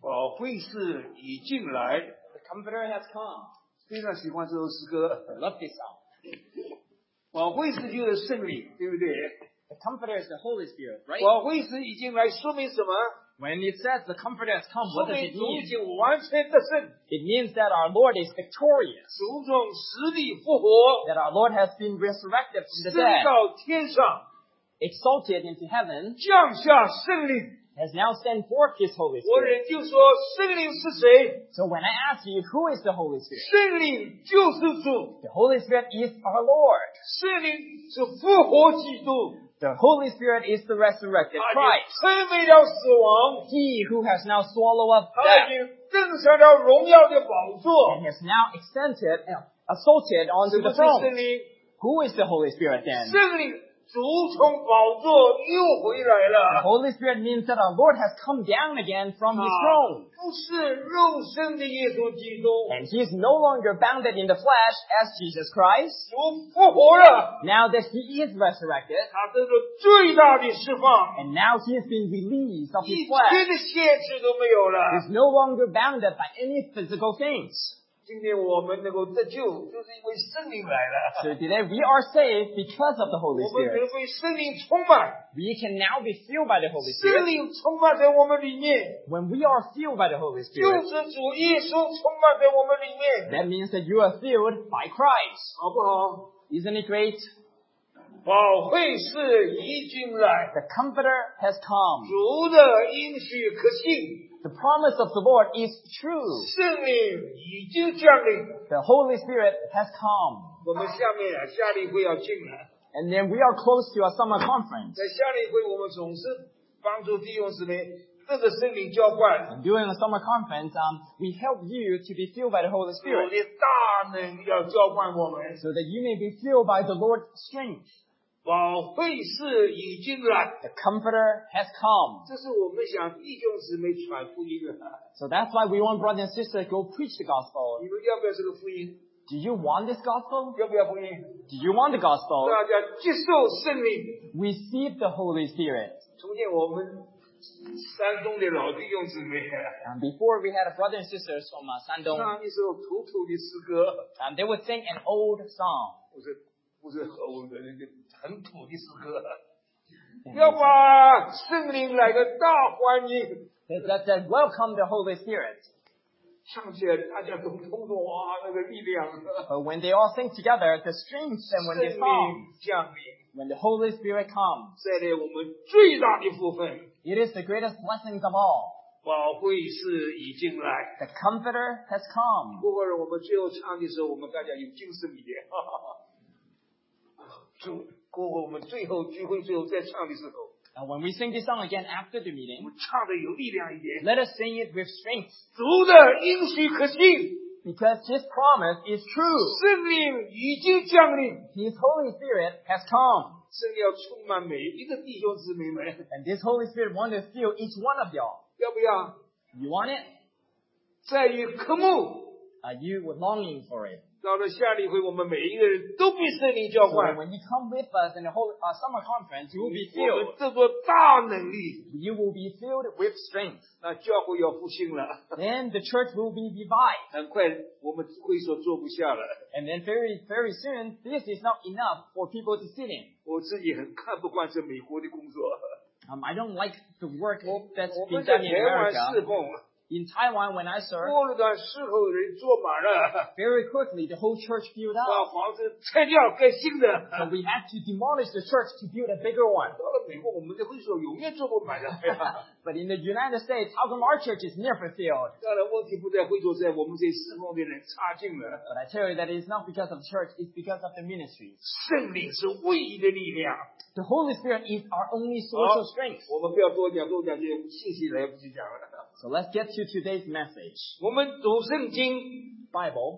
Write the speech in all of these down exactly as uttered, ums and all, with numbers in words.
保惠师已进来。 The Comforter has come. 非常喜欢这首诗歌。 I love this song. 保惠师就是圣灵，对不对？ The Comforter is the Holy Spirit, right? 保惠师已经来，说明什么？ When it says the Comforter has come, 说 what does 明 it 主已 mean? 经完全得胜， It means that our Lord is victorious, 主从死里复活， that our Lord has been resurrected from the 升 dead, 到天上， exalted into heaven, 降下圣灵。 has now sent forth His Holy 我 Spirit. 人就说圣灵是谁？ So when I ask you, who is the Holy Spirit? 圣灵就是主， The Holy Spirit is our Lord. 圣灵是复活基督， The Holy Spirit is the resurrected 他已 Christ. 经摧毁了死亡， He who has now swallowed up 他 death 已经登上了荣耀的宝座。 and has now extended, uh, assaulted 什 onto 么 the 是圣 throne. 灵？ Who is the Holy Spirit then? 圣灵，主从宝座又回来 The 了。 Holy Spirit means that our Lord has come down again from His 他 throne. 不是肉身的耶稣基督， And He is no longer bounded in the flesh as Jesus Christ. 主复活了， Now that He is resurrected, 他得到最大的释放， and now He has been released of 一 His 切 flesh, 的限制都没有了。 He is no longer bounded by any physical things. 今天我们能够得救，就是因为圣灵来了。 So today we are saved because of the Holy 我们 Spirit. 能被圣灵充满， We can now be filled by the Holy 圣 Spirit. 灵充满在我们里面， When we are filled by the Holy 就 Spirit, 是主耶稣充满在我们里面， that means that you are filled by Christ. 好不好？ Isn't it great? 保惠师已经来， The Comforter has come. 主的应许可信， The promise of the Lord is true. 圣灵已经降临。 The Holy Spirit has come. 我们下面啊，夏令会要进来， And then we are close to a summer conference. 在夏令会我们总是帮助弟兄姊妹这个圣灵浇灌， And during the summer conference, um, we help you to be filled by the Holy 主 Spirit 的大能要浇灌我们。 so that you may be filled by the Lord's strength. 保惠师已经来， The Comforter has come. 这是我们想弟兄姊妹传福音的。 So that's why we want brothers and sisters go preach the gospel. 你们要不要这个福音？ Do you want this gospel? 要不要福音？ Do you want the gospel? 大家接受圣灵。 Receive the Holy Spirit. 从前我们山东的老弟兄姊妹 And before we had a brother and sisters from uh, Shandong, 唱一首土土的诗歌， um, they would sing an old song. 不是不是欧的那个很土的诗歌，要把圣灵来个大欢迎， That, that, that welcome the Holy Spirit. 唱起来大家都通通哇那个力量， But when they all sing together, the strength and when 圣 they song, 灵降临， when the Holy Spirit comes, 带来我们最大的福分。 it is the greatest blessings of all. 保惠师已经来， The Comforter has come. 过会儿我们最后唱的时候，我们大家有精神一点。哈哈哈。主，过会儿我们最后聚会最后再唱的时候， And when we sing this song again after the 我 meeting, 们唱的有力量一点。 let us sing it with strength, 主的应许可信， because His promise is true. 圣灵已经降临， His Holy Spirit has come. 圣灵要充满每一个弟兄姊妹们， And this Holy Spirit wants to fill each one of y'all. 要不要？ You want it? 在于渴慕。 Are you longing for it? 到了夏令会，我们每一个人都被圣灵浇 So 灌， when you come with us in the whole uh, summer conference, you will be 我们 filled. 这座大能力， You will be filled with strength. 那教会要复兴了。 Then the church will be revived. 很快，我们会所坐不下了。 And then very, very soon, this is not enough for people to sit in. 我自己很看不惯这美国的工作。 Um, I don't like the work 我 that's 我 been 们在 done in 台湾 America. 侍奉， In Taiwan, when I served, 过了段时候人坐满了， very quickly the whole church filled 把 up. 房子拆掉盖新的。 So we had to demolish the church to build a bigger one. 到了美国，我们的会所永远坐不满的。 But in the United States, how come our church is never filled? 当然，问题不在会所，在我们这侍奉的人差劲了。 But I tell you that it's not because of the church, it's because of the ministries. 圣灵是唯一的力量。 The Holy Spirit is our only source 好 of strength. 我们不要多讲，多讲就信息来不及讲了。 So let's get to today's message. 我们读圣经， Bible,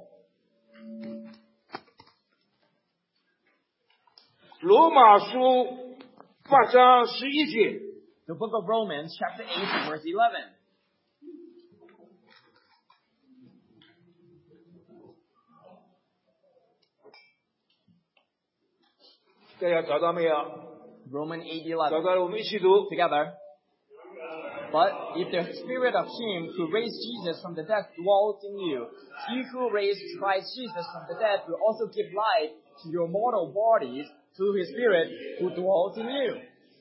罗马书八章十一节。 the book of Romans, chapter eight, verse eleven. 大家找到没有？ Romans eight 找 eleven. 到了，我们一起读。 Together. But if the Spirit of Him who raised Jesus from the dead dwells in you, He who raised Christ Jesus from the dead will also give life to your mortal bodies through His Spirit who dwells in you.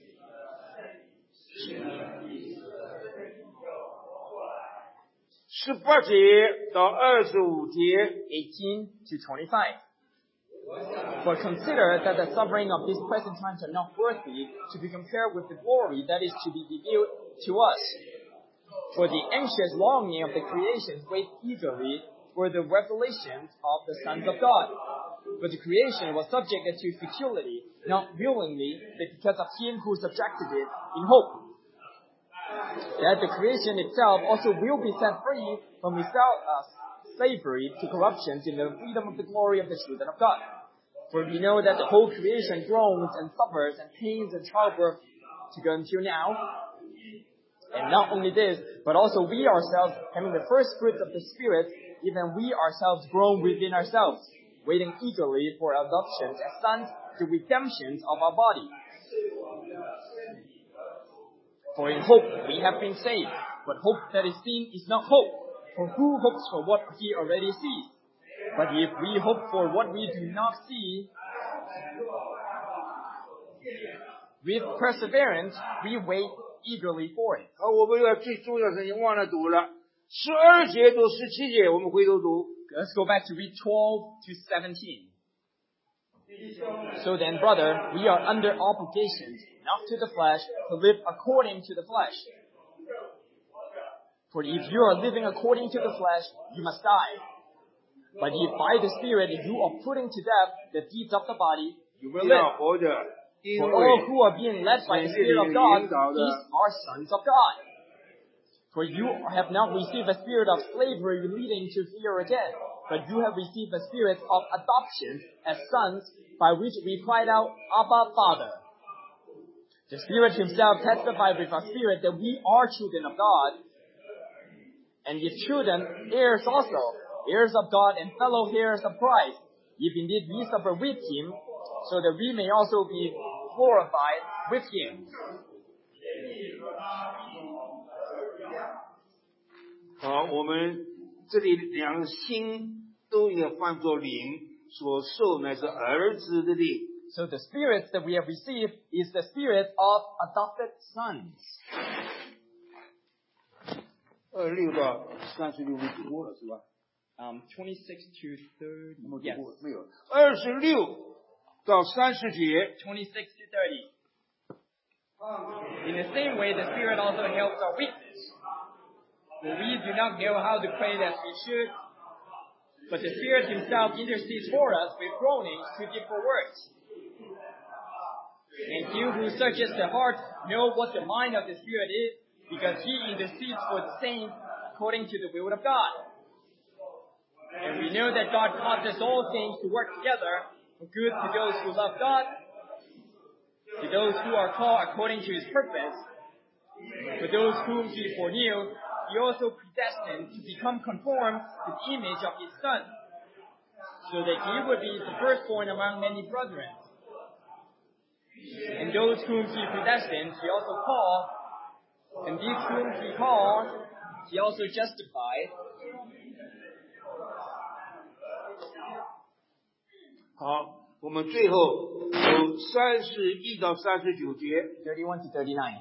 十八节到二十五节 eighteen to twenty-five. For consider that the suffering of these present times are not worthy to be compared with the glory that is to be revealed to us. For the anxious longing of the creation waits eagerly for the revelations of the sons of God. For the creation was subjected to futility, not willingly, but because of Him who subjected it in hope. That the creation itself also will be set free from without uh, slavery to corruption to the freedom of the glory of the children of God. For we know that the whole creation groans and suffers and pains and childbirth to go until now. And not only this, but also we ourselves, having the first fruits of the Spirit, even we ourselves groan within ourselves, waiting eagerly for adoption as sons, the redemption of our body. For in hope we have been saved, but hope that is seen is not hope. For who hopes for what he already sees? But if we hope for what we do not see, with perseverance we wait eagerly for it. 好，我们要最重要的事情忘了读了，十二节到十七节，我们回头读。 Let's go back to read twelve to seventeen. So then, brother, we are under obligations, not to the flesh, to live according to the flesh. For if you are living according to the flesh, you must die. But if by the Spirit you are putting to death the deeds of the body, you will 要 live. 活着，因 For 为 all who are being led by the Spirit of God, these are sons of God. For you have not received a spirit of slavery leading to fear again, but you have received a spirit of adoption as sons, by which we cried out, Abba, Father. The Spirit Himself testified with our spirit that we are children of God. And if children, heirs also, heirs of God and fellow heirs of Christ, if indeed we suffer with Him, so that we may also be glorified with Him. 好，我们这里两个心都要换作灵，所受乃是儿子的灵。 So the Spirit that we have received is the Spirit of adopted sons. 二六到三十六没读过了是吧？ Um, twenty-six to thirty. 没读 Yes. 过没有？二十六到三十节， twenty-six to thirty. In the same way, the Spirit also helps our weakness. For we do not know how to pray as we should, but the Spirit Himself intercedes for us with groanings too deep for words. And He who searches the heart knows what the mind of the Spirit is, because He intercedes for the saints according to the will of God. And we know that God causes all things to work together for good to those who love God, to those who are called according to His purpose. For those whom He foreknew, He also predestined to become conformed to the image of His Son, so that He would be the firstborn among many brethren. And those whom He predestined, He also called, and these whom He called, He also justified. 好，我们最后有三十一到三十九节。 thirty-one to thirty-nine.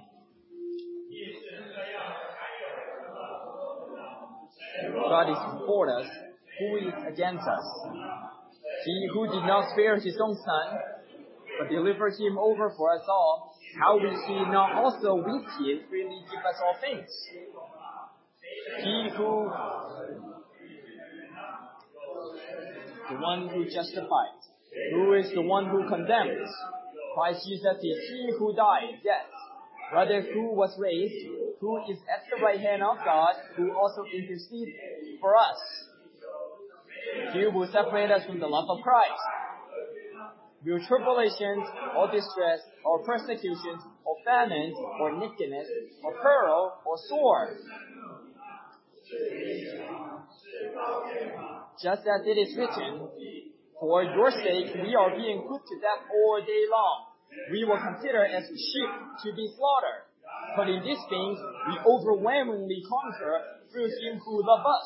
God is before us, who is against us? He who did not spare His own Son, but delivered Him over for us all, how will He not also with Him freely give us all things? He who, the one who justifies, who is the one who condemns? Christ Jesus is He who died, yes, rather who was raised, who is at the right hand of God, who also intercedes for us. He will separate us from the love of Christ. Will tribulations, or distress, or persecutions, or famines, or nakedness, or peril, or sword? Just as it is written, for your sake we are being put to death all day long. We will consider as sheep to be slaughtered. But in these things, we overwhelmingly conquer through Him who loved us.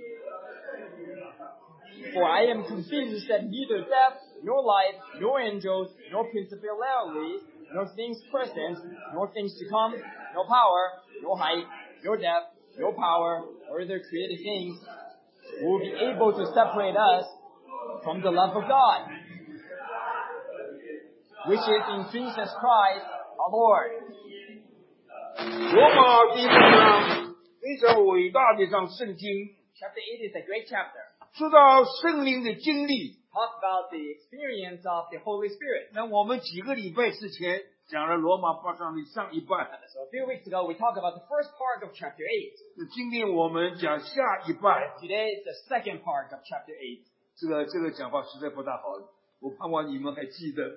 For I am convinced that neither death, nor life, nor angels, nor principalities, nor things present, nor things to come, nor power, nor height, nor depth, nor power, or other created things, will be able to separate us from the love of God, which is in Jesus Christ our Lord. 罗马第六章非常伟大的一章圣经， Chapter eight is a great chapter. 说到圣灵的经历。 Talk about the experience of the Holy Spirit. 那我们几个礼拜之前讲了罗马八章的上一半， So a few weeks ago, we talked about the first part of chapter eight. 今天我们讲下一半。 Today is the second part of chapter eight. 这个这个讲法实在不大好，我盼望你们还记得。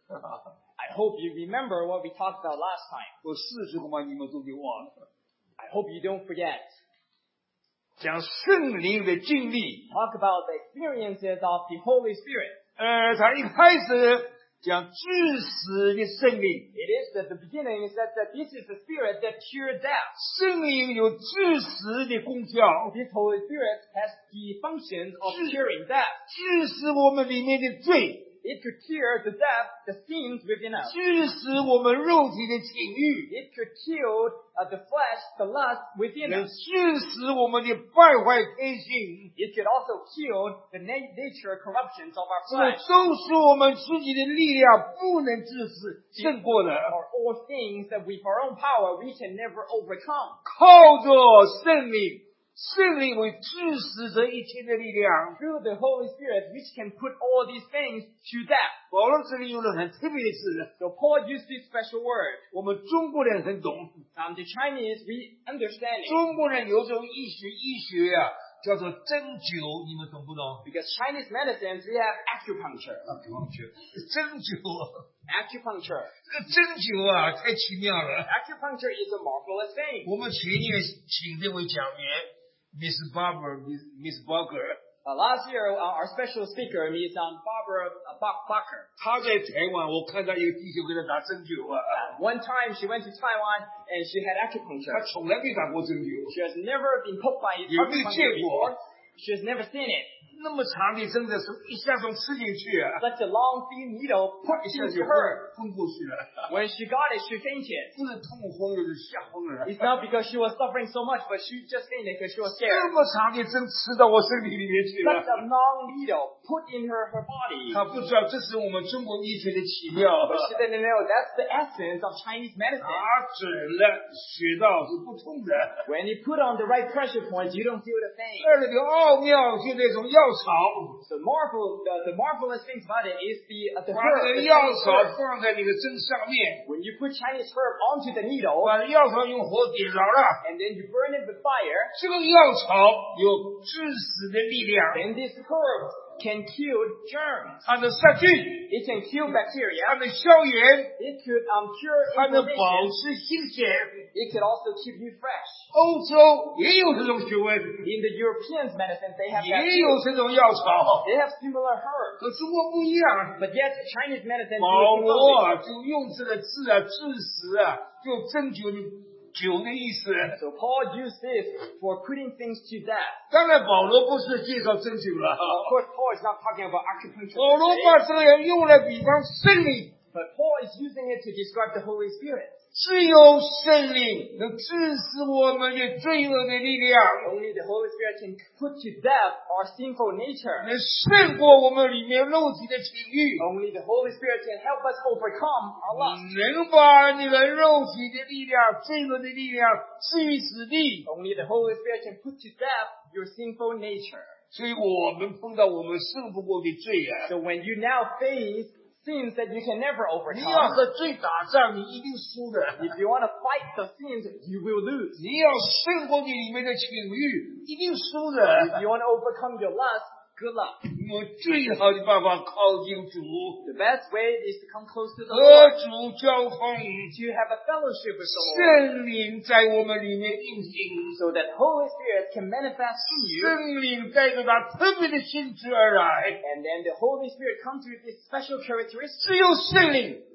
I hope you remember what we talked about last time. 我试试恐怕你们都给忘了。 I hope you don't forget. 讲圣灵的经历， Talk about the experiences of the Holy Spirit. 呃，他一开始讲致死的圣灵， It is at the beginning, it says that this is the Spirit that cures death. 圣灵有致死的功效， This Holy Spirit has the functions of curing death. 致死我们里面的罪， It could cure the death, the sins within us. 致死我们肉体的情欲， It could kill uh, the flesh, the lust within 能 us. 致死我们的败坏天性， It could also kill the na- nature corruptions of our 这 flesh. 都是我们自己的力量不能致死胜过的。 Or all things that with our own power we can never overcome. 靠着圣灵，圣灵会致死这一切的力量。 Through the Holy Spirit, which can put all these things to death. 保罗这里用了很特别的字， So Paul used this special word. 我们中国人很懂。 Um, the Chinese, we understand it. 中国人有种医学医学啊，叫做针灸，你们懂不懂？ Because Chinese medicines, we have acupuncture. 啊，不用去，针灸， Acupuncture. 这个针灸啊，太奇妙了。 Acupuncture is a marvelous thing. 我们前年请这位讲员 ，Miss Barber，Miss Miss Barker， Uh, last year, uh, our special speaker, Miz um, Barbara uh, Bach- Bacher. 她在台湾，我看到一个弟兄给她打针灸啊， One time, she went to Taiwan and she had 她 acupuncture. 从来没打过针灸， She has never been poked by 也没 acupuncture 见过。 before. She has never seen it. 那么长的针的时候，一下从吃进去啊， Such a long, thin needle put 一下 into 就 her. 昏过去了， When she got it, she fainted. 不是痛风就是吓疯了。 It's not because she was suffering so much, but she just fainted because she was 这 scared. 么长的针刺到我身体里面去 Such 了， a long needle put in her, her body. 他不知道这是我们中国医学的奇妙。 But she didn't know that's the essence of Chinese medicine. 打准了，穴道是不痛的。 When you put on the right pressure points, you don't feel the pain. 二里的奥妙就那种药草， The marvel, the, the marvelous thing about it is the uh, the 把 herb. 这 The 个药 Chinese 草 herb. 放在那个针上面， When you put Chinese herb onto the needle 把药草用火点着了， and then you burn it with fire, 这个药草有致死的力量， then this herb can kill germs. 它能杀菌， It can kill 它 bacteria. 能消炎， It could um, cure 它能保 inflammation. 持新鲜。 It could also keep you fresh. 欧洲也有这种学问， In the Europeans' medicine, they have that 也有 too. 这种药草， They have similar herbs. 和中国不一样。 But yet, Chinese medicine 保 uses 罗 something. 啊，就用这个字啊，致死啊，就针灸的灸的意思。 So Paul used this for putting things to death. 当然，保罗不是介绍针灸了， Of course, Paul is not talking about acupuncture 保罗 per se, 把这个用来比方圣灵， but Paul is using it to describe the Holy Spirit. 只有圣灵能致死我们的罪恶的力量， Only the Holy Spirit can put to death our sinful nature. 能胜过我们里面肉体的情欲， Only the Holy Spirit can help us overcome our lust. 能把你的肉体的力量、罪恶的力量置于死地。 Only the Holy Spirit can put to death your sinful nature. 所以我们碰到我们胜不过的罪啊， So when you now face sins that you can never 你 overcome, 要和罪打仗，你一定输的。 if you want to fight the sins, you will lose. 你要胜过你里面的情欲，一定输的。 If you want to overcome your lust, good luck. 我最好的办法靠近主， The best way is to come close to the 和 Lord, 主交通， to have a fellowship with the Lord, 圣灵在我们里面运行， so that Holy Spirit can manifest in you, 圣灵带着他特别的性质而来。 and then the Holy Spirit comes with this special characteristic. 只有圣灵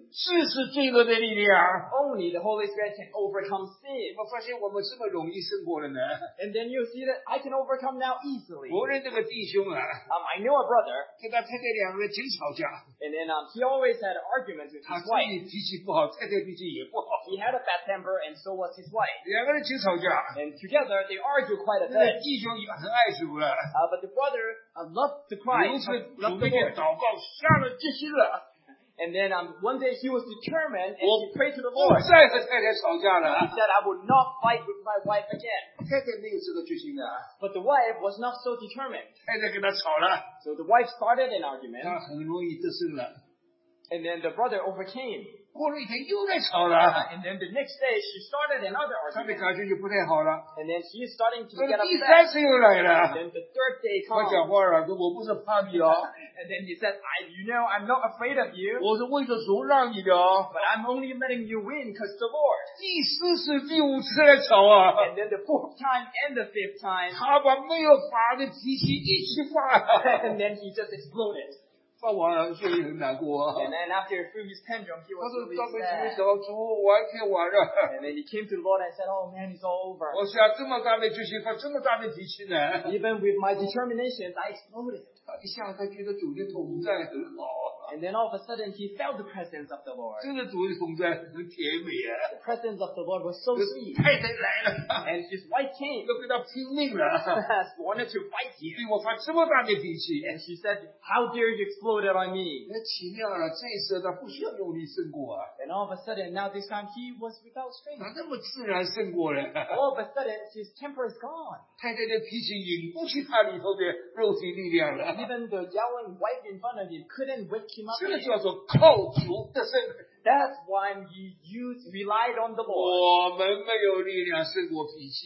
致死罪恶的力量。 Only the Holy Spirit can overcome sin. 我发现我们这么容易胜过了呢。 And then you see that I can overcome now easily. 我认这个弟兄啊， Um, I know a brother, 跟他太太两个人经吵架， and then um, he always had arguments with 他 his 自 wife. 己脾气不好，太太脾气也不好， He had a bad temper, and so was his wife. 两个人经吵架。 And together they argue quite a 那个 bit. 弟兄也很爱主了， Uh, but the brother uh, loved to cry, 有一次 loved 主那 the 天 Lord. 祷告下了决心了， And then um, one day he was determined, and Well, he prayed to the 不 Lord. 再和太太吵架 He 了。 said, I will not fight with my wife again. 太太没有这个决心的， But the wife was not so determined. 太太跟他吵了， So the wife started an argument, 他很容易得胜了。 and then the brother overcame. 过了一天又在吵了， And then the next day she started another 他的 argument. 感觉就不太好了。 And then she is starting to 到 get 了第 upset. 三次又来 And 了， then the third day 他讲 comes. 话了，说我不是怕你哦， And then he said, I, you know, I'm not afraid of you, 我是为着主让你的哦。 but I'm only letting you win because the Lord. 第四次、第五次来吵啊， And then the fourth time and the fifth time, 他把没有法的脾气一起发， and then he just exploded. 发完了，所以很难过啊。 And then after he threw his tantrum, he 他 was 说 really 到没主 sad. 找主完全完了。 And then he came to the Lord and said, oh man, it's all over. 我下这么大的决心，发这么大的脾气呢？ Even with my determinations, I exploded. 他一下他觉得主的同在很好啊， And then all of a sudden, he felt the presence of the Lord. 真的主的同在很甜美啊。 The presence of the Lord was so 可是 sweet. 太太来了， And his wife came, 都跟他拼命了， wanted to fight 你 him. 对我发这么大的脾气。 And she said, how dare you explode it on me? 那奇妙了，这一次他不需要用力胜过啊， And all of a sudden, now this time, he was without strength. 他那么自然胜过了。 All of a sudden, his temper is gone. 太太的脾气引不起他里头的肉体力量了， Even the yelling wife in front of him couldn't wake him up. 这个叫做靠主得胜。 That's why you used, relied on the Lord. 我们没有力量胜过脾气，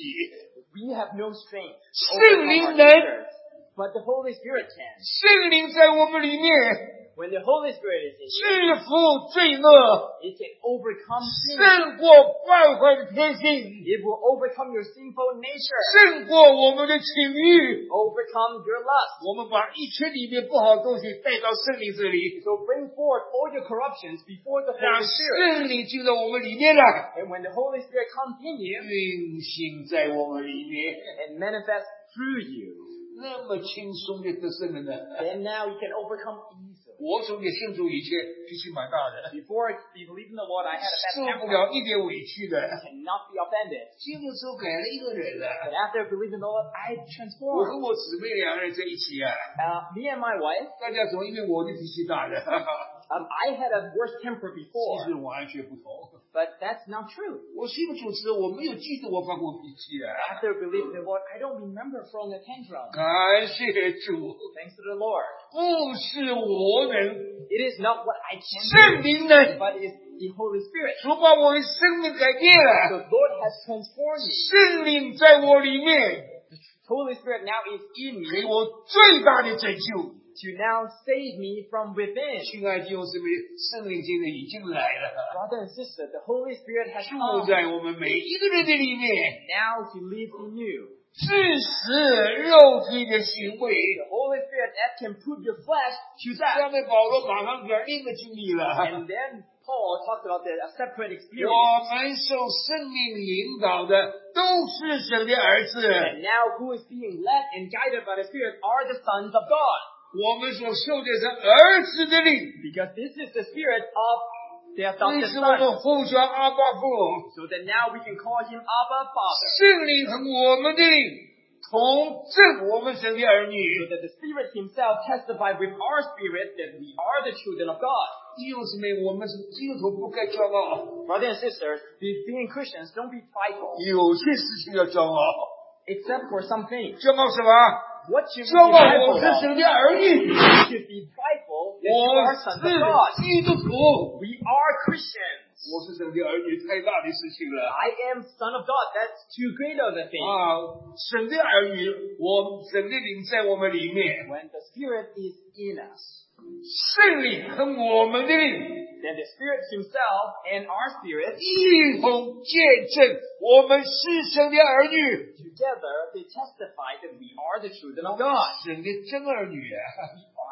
We have no strength to 圣 overcome 灵 our 能， fears, but the Holy Spirit can. 圣灵在我们里面 When the Holy Spirit is in you, 制服罪恶， it can overcome sin. 胜过败坏的天性， It will overcome your sinful nature, 胜过我们的情欲。 overcome your lust. 我们把一切里面不好的东西带到圣灵这里， So bring forth all your corruptions before the 让 Holy Spirit. 圣灵进到我们里面来， And when the Holy Spirit comes in you 运行在我们里面， and manifests through you, 那么轻松的得胜了呢。 then now you can overcome easily. 我从你信主以前脾气蛮大的， Before I believed in the Lord, I had a bad 受不 temper. 了一点委屈的。 Cannot be offended. 信了之后改了一个人了。 But after believing in the Lord, I 我 transformed. 和我姊妹两个人在一起啊， Uh, me and my wife, 大家总因为我的脾气大的， um, I had a worse temper 其 before, 实完全不同。 but that's not true. 我信了主之后，我没有记得我发过脾气啊。 After believing in the Lord, I don't remember throwing a tantrum. 感谢主， Thanks to the Lord. 不是我能， It is not what I can 圣 do, 灵能， but it's the Holy Spirit. 主把我的生命改变 The 了， Lord has transformed me. 圣灵在我里面， The Holy Spirit now is in 给 me 我最大的拯救。 to now save me from within. 亲爱的弟兄姊妹，圣灵现在已经来了， Brother and sister, the Holy Spirit has 住 come. 在我们每一个人的里面， Now He lives in you. 致使肉体的行为。 The Holy Spirit that can put your flesh to 下 death. 面保罗马上讲另一个经历了。 And then Paul talks about the a separate experience. 我们受生命引导的都是神的儿子， And now who is being led and guided by the Spirit are the sons of God. 我们所受的是儿子的灵， Because this is the Spirit of the 所以 adopted 使我们 son. 呼叫阿爸父。 So that now we can call Him Abba Father. 圣灵和我们的灵同证我们神的儿女。 So that the Spirit Himself testified with our spirit that we are the children of God. 弟兄姊妹，我们是基督徒，不该骄傲， Brothers and sisters, be- being Christians, don't be prideful. 有些事情要骄傲。 Except for some things. 骄傲什么？ What should we 骄 be 傲 prideful 我是 of? 神的儿女， We should be prideful that you 我 are sons of God. 是基督徒， We are Christians. 我是神的儿女，太大的事情了。 I am son of God. That's too great of a thing. 啊，神的儿女，我神的灵在我们里面， When the Spirit is in us, 圣灵和我们的灵 then the Spirit Himself and our spirit 一同见证我们是神的儿女， together they testify that we are the children of God. 神的真儿女啊！ We are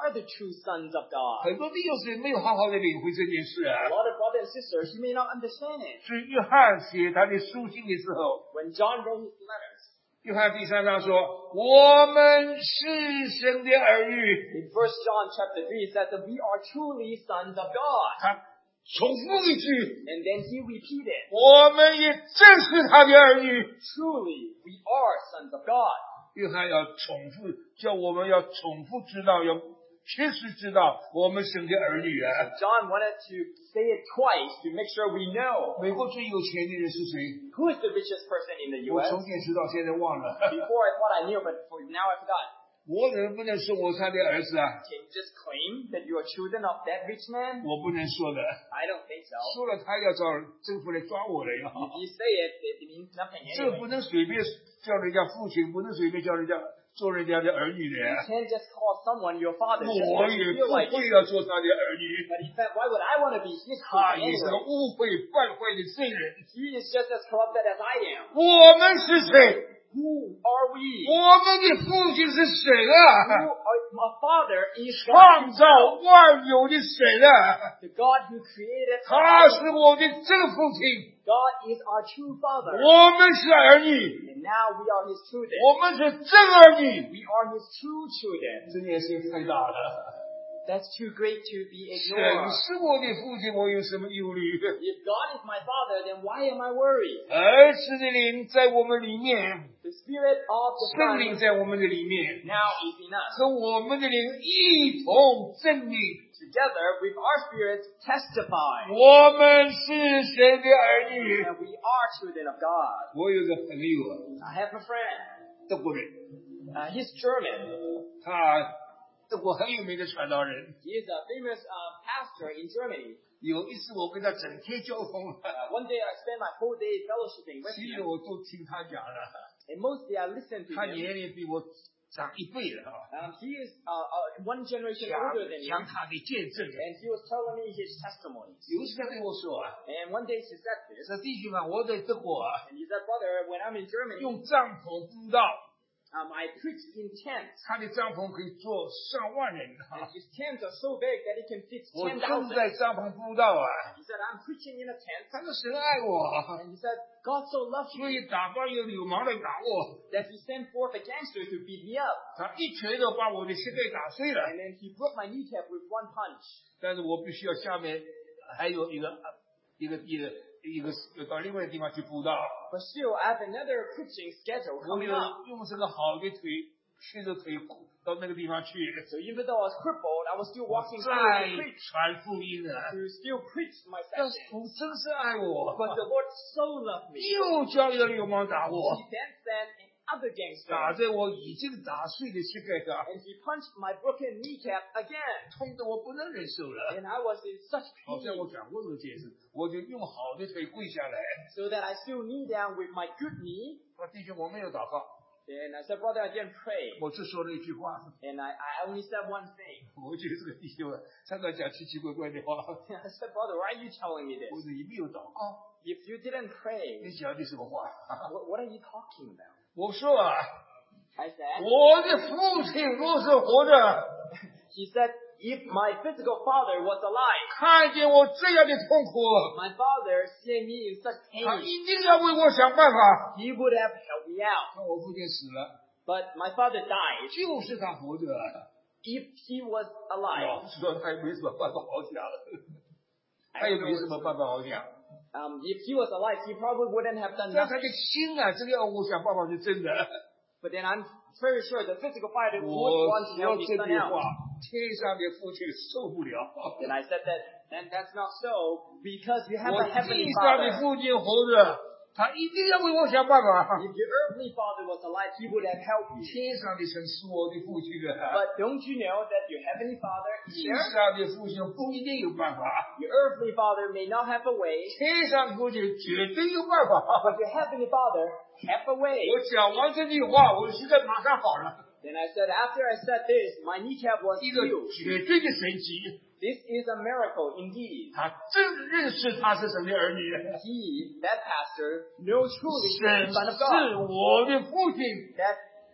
are the true sons of God. 很多弟兄姊妹没有好好的领会这件事 A 啊。 lot of brothers and sisters, you may not understand it. 是约翰写他的书信的时候， When John wrote his letters, 约翰第三章说：“我们是神的儿女。 in First John chapter three, it says that we are truly sons of God. ” 他重复一句 And then he repeated, 我们也正是他的儿女。 truly, we are sons of God. 约翰要重复，叫我们要重复知道，要确实知道我们神的儿女啊。 John wanted to say it twice to make sure we know 美国最有钱的人是谁？ who is the richest person in the 我 U S. 从前知道，现在忘了。 Before I thought I knew, but for now I forgot. 我能不能说我是他的儿子啊？ Can you just claim that you are children of that rich man? 我不能说的， I don't think so. 说了他要找政府来抓我了呀。 If you say it, it means nothing 这 anyway. 不能随便叫人家父亲，不能随便叫人家做人家的儿女的。 You can't just call someone your father just 我 because 也 you feel 不 like 会 it. 要做他的儿女。 But in fact, why would I want to be his 他 father 也是个 anyway? 污秽败坏的罪人。 He is just as corrupted as I am. 我们是谁？ Who are we? 我们的父亲是谁啊？ Who are, my father is 创 God 造 himself, 万有的神啊！ the God who created 他 us. 是我的真父亲， God is our true father. 我们是儿女， And now we are his children. 我们是真儿女。 We are his true children. 这件事太大了。 That's too great to be 神 ignored. 是我的父亲，我有什么忧虑？ If God is my father, then why am I worried? 儿子的灵在我们里面， The spirit of the 圣灵 Son 在我们的里面， now is in us. 和我们的灵一同证明， Together with our spirits testify 我们是神的儿女。 that we are children of God. 我有个朋友啊， I have a friend. 德国人， Uh, he's German. 他德国很有名的传道人。 He is a famous uh, pastor in Germany. 有一次我跟他整天交通， Uh, one day I spent my whole day fellowshipping with 其实 him. 我都听他讲了。 And mostly I listened to 他 him. 年龄比我长一倍了啊， Um, he is uh, uh, one generation 讲 older than me. 讲他的见证。 And he was telling me his testimonies. 有一次他对我说啊， And one day he said this. 说弟兄啊，我在德国啊， And he said, brother, when I'm in Germany, 用帐篷布道， um, I preach in tents. 他的帐篷可以坐上万人 And 啊。 his tents are so big that it can fit 我 ten 正 thousand. 在帐篷布道啊， He said, I'm preaching in a tent. 他说神爱我， And he said, God so loves 所 me 以打发有流氓来打我， that he sent forth a gangster to beat me up. 他一拳头把我的膝盖打碎了。 And then he broke my kneecap with one punch. 但是我必须要下面还有一个一个一个一个到另外的地方去布道。 But still, I have another preaching schedule 我 coming 有 up. 用这个好的腿，瘸着腿到那个地方去， So even though I was crippled, I was still walking 再 through to preach, 传福音啊！ to still preach my 但 session. 主真是爱我， But the Lord so loved me. 又叫一个流氓打 He 我， then sent another 打 gangster. 在我已经打碎的膝盖上， And he punched my broken kneecap again. 痛得我不能忍受了。 And I was in such 好像 pain. 我讲过这个解释，我就用好的腿跪下来， So that I still kneel down with my good knee. 说弟兄，我没有祷告， And I said, brother, I didn't pray. 我只说了一句话， And I, I only said one thing. 我觉得这个弟兄啊，常常讲奇奇怪怪的话。 I said, brother, why are you telling me 我 this? 说你没有祷告， If you didn't pray, 你讲的什么话？ what, what are you talking about? 我说啊， I said, 我的父亲若是活着， he said, if my physical father was alive, 看见我这样的痛苦， my father seeing me in such 他 pain, 一定要为我想办法。 he would have helped me out. 看我父亲死了， But my father died. 就是他活着。 If he was 老 alive, 实说，他也没什么办法好讲， I 他也 don't 没 know 什么办法好讲。 um, if he was alive, he probably wouldn't have done 但他 nothing. 的心啊，这个要我想办法是真的。 But then I'm very sure the physical father would 我 want to 说 help his 这 son 句话 out.， 天上的父亲受不了。 And I said that, and that's not so because you have 我 a heavenly 地上的 father. 父亲活着，他一定要为我想办法。 If your earthly father was alive, he would have helped you. 天上的神是我的父亲啊， But don't you know that your heavenly father is 地 there? 上的父亲不一定有办法， Your earthly father may not have a way, 天上的父亲绝对有办法。 but your heavenly father have a way. 我讲完这句话，我现在马上好了， Then I said, after I said this, my kneecap was 一个 healed. 绝对的神迹。 This is a miracle indeed. 他真认识他是神的儿女， He, that pastor, knows truly 神 the Son of 是 God. 我的父亲。 That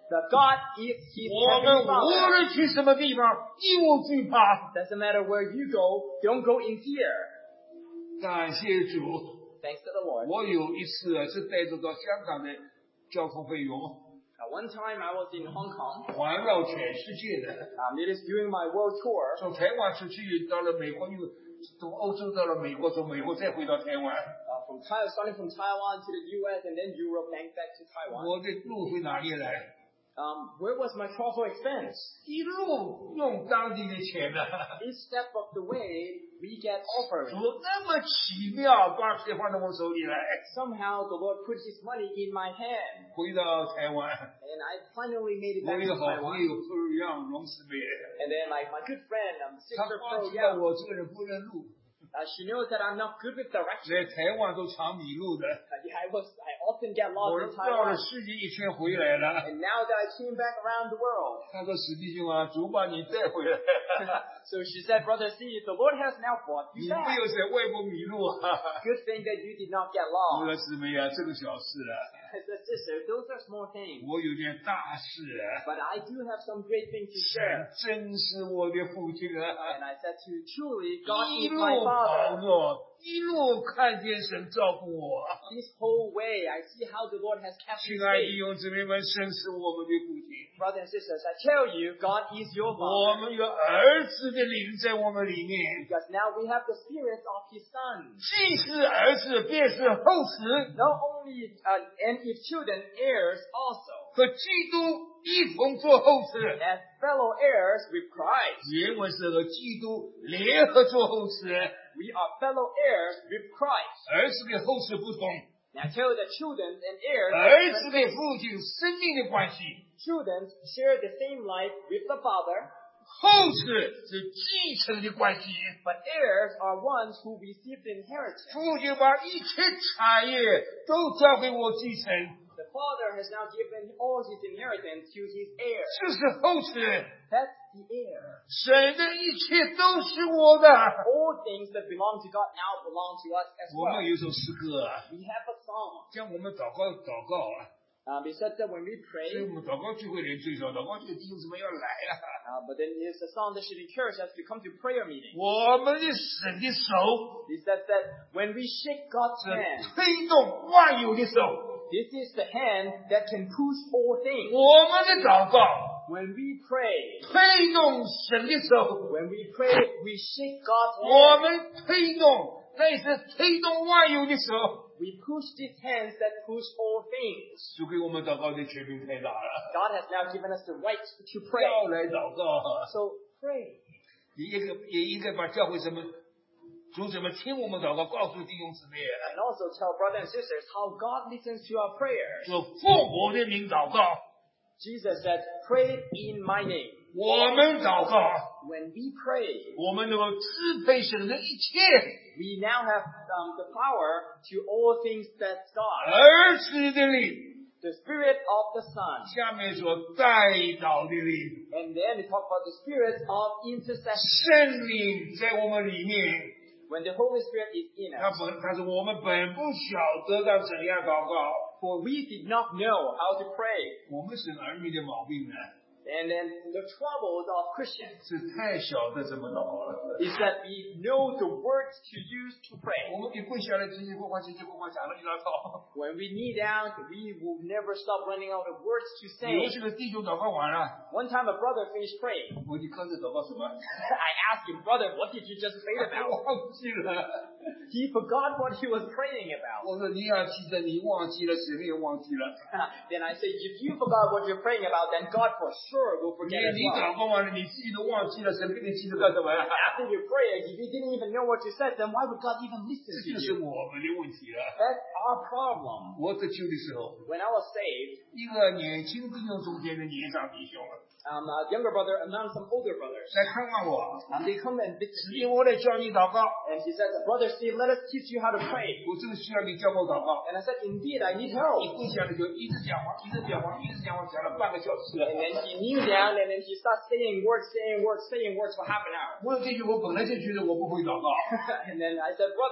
that God is His 我们 heavenly 无 Father. 论去什么地方，一无惧怕。 Doesn't matter where you go, don't go in fear. 感谢主， Thanks to the Lord. 我有一次啊是带着到香港的交通费用， At one time I was in Hong Kong. 环绕全世界的， Um, it is during my world tour. 从台湾出去到了美国，又从欧洲到了美国，从美国再回到台湾。 Uh, from Taiwan, starting from Taiwan to the U S and then Europe, then back to Taiwan. 我的路费哪里来？ Um, where was my travel expense? 一路用当地的钱呢、 Each step of the way, we get offering. 主那么奇妙，把钱放到我手里来。 Somehow the Lord put His money in my hand, 回到台湾， and I finally made it 我 back 有 to 好朋 Taiwan. 友普尔让荣师妹， And then my, my good friend, um, 他 Sister 发 Pro 觉到 Yang, 我这个人不认路， uh, she knows that I'm not good with directions. 在台湾都常迷路的。 Uh, yeah, I was, I often get 我 lost in 绕了 Taiwan. 世界一圈回来了。 And now that I came back around the world, 他说：“史弟兄啊，主把你带回来， so she said, Brother Steve, the Lord has now brought 你 you 没 back. 有在外国迷路啊。” Good thing that you did not get 我 lost. 说：“师妹啊，这个小事了， I said, Sister, those are small things. 我有件大事啊。 But I do have some great things to 神 share. 真是我的父亲 And 啊！ I said to you, truly, God 一 is 路 my 保 Father. 佑，一路看见神照顾我。 This whole way, I see how the Lord has kept 亲 His 爱的 faith. 弟兄姊妹们，神是我们的父亲， Brothers and sisters, I tell you, God is your 我 Father. 们有儿子的灵在我们里面。 Because now we have the Spirit of His Son. 既是儿子，便是后嗣， Not only, uh, and if children, heirs also. 和基督一同做后嗣。 As fellow heirs with Christ. 原文是和基督联合做后嗣， We are fellow heirs with Christ. 儿子跟后嗣不同， Now I tell you that children and heirs, 儿子跟父亲生命的关系， children share the same life with the Father, 后嗣是继承的关系。 but heirs are ones who receive the inheritance. 父亲把一切产业都交给我继承， The Father has now given all His inheritance to His heirs. 这是后嗣。 That's the heir. 神的一切都是我的。 All things that belong to God now belong to us as 我 well. 们有一首诗歌啊， We have a song. 像我们祷告祷告啊， Um, it says that when we 所以 pray, 我们祷告聚会人最少，祷告聚会弟兄姊妹要来啊。 uh, but then it's a song that should encourage us to come to prayer meeting. 我们的神的手 It says that when we shake God's 是 hand, 推动万有的手。 this is the hand that can push all things. 我们的祷告 When we pray, 推动神的手， when we pray, we shake God's 我 hand. 们推动那是推动万有的手， We push these hands that push all things. 就给我们祷告的权柄太大了。 God has now given us the right to 要 pray. 来祷告， So pray. 也应该也应该把教会什么主怎么听我们祷告，告诉弟兄姊妹， And also tell brothers and sisters how God listens to our prayers. 说奉我的名祷告， Jesus said, pray in my name. 我们祷告， When we pray, 我们能够支配神的一切， we now have um, the power to all things that's God. 儿子的灵， The Spirit of the Son. 下面说带祷的灵， And then we talk about the Spirit of intercession. 圣灵在我们里面。 When the Holy Spirit is in 他 us. 本，他说我们本不晓得要怎样祷告， For we did not know how to pray. 我们是儿女的毛病呢， And then the troubles of Christians 是太晓得怎么祷告了。 is that we know the words to use to pray. 我们一跪下来，叽叽呱呱，叽叽呱呱讲了一大套。 When we knee down, we will never stop running out of words to 有 say. 这个弟兄祷告完了， One time a brother finished praying. 我就刚才祷告什么？ I asked him, brother, what did you just pray 我 about? 忘记了。 He forgot what he was praying about. 我说你要记得，你忘记了，神也忘记了。 Then I said, if you forgot what you're praying about, then God for sure will 你 forget as 你 well. 祷告完了，你自己都忘记了，神给你记得干什么呀？ After you pray, if you didn't even know what you said, then why would God even 这 listen to 就是 you? 我们的问题了。 That's our problem. 我得救的时候， When I was saved, 一个年轻弟兄中间的年长弟兄 um, a younger brother among some older brothers, 来看看我， um, they come and visit 指 me, 引我来教你祷告。 and he said, Brother Steve, let us teach you how to pray. 我真需要你教我祷告。 And I said, indeed, I need 一 help. 跪下来就一直讲话，一直讲话，一直讲话，讲了半个小时。 And then he kneeled down, and then he started saying words, saying words, saying words for half an hour. 我这句我本来就觉得我不会祷告， And then I said, Brother,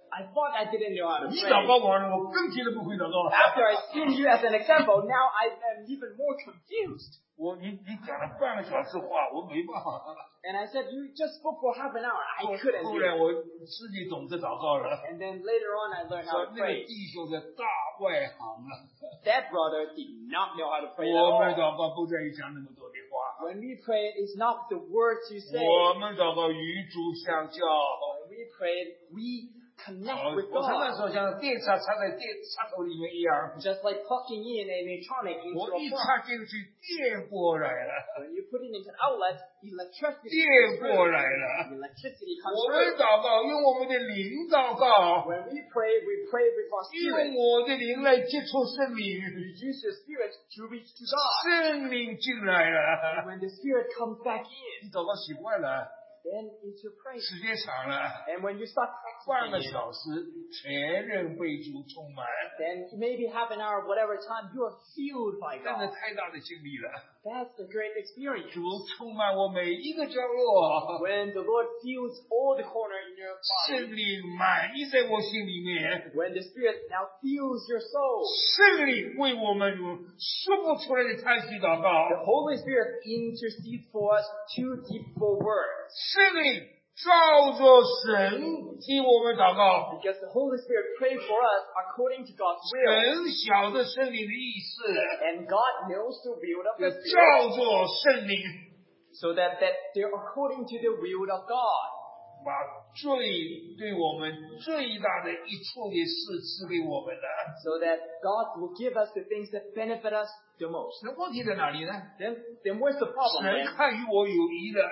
I thought I didn't know how to 你 pray. 祷告完了，我更觉得不会祷告了。 After I seen you as an example, now I am even more confused. 我你你讲了半个小时话，我没办法。 And I said, you just spoke for half an hour. I couldn't 后 do 来 it. 我自己懂得祷告了。 And then later on, I learned 说 how to 那个 pray. 弟兄是大外行啊。 That brother did not know how to pray at 我们 all. 祷告不在于讲那么多的话， When we pray, it's not the words you say. 我们祷告与主相交。 When we pray, we connect 我 with 我常常 God. 说像电插插在电插头里面一样， Just like plugging in an electronic into 我 a 一 plug. 插进去，电过来了， When you put it into an outlet, electricity 电 comes 过 through. 来了。 Electricity 我 comes 们 through. 祷告，用我们的灵祷告， When we pray, we pray with our 用 spirit. 我的灵来接触圣灵， You use your spirit to reach to God. 圣灵进来了。 When the spirit comes back in, 你祷告习惯了， then into prayer. 时间长了， And when you start 半个 practicing it, 小时全人被主充满， then maybe half an hour, whatever time, you are filled by 真的 God. 太大的经历了。 That's a great experience. 主充满我每一个角落， When the Lord fills all the corner in your body. 圣灵满溢在我心里面， When the Spirit now fills your soul. 圣灵为我们有说不出来的叹息祷 The 告， Holy Spirit intercedes for us too deep for words. 圣灵照着神替我们祷告， Because the Holy Spirit prays for us according to God's will. 神晓得圣灵的意思， And God knows the will of 就 the 照 Spirit. 着圣灵 So that, that they're according to the will of God. 把最对我们最大的一处的事赐给我们了。 So that God will give us the things that benefit us the most. 那问题在哪里呢？ Then, then where's the problem 神 then? 看与我有益的，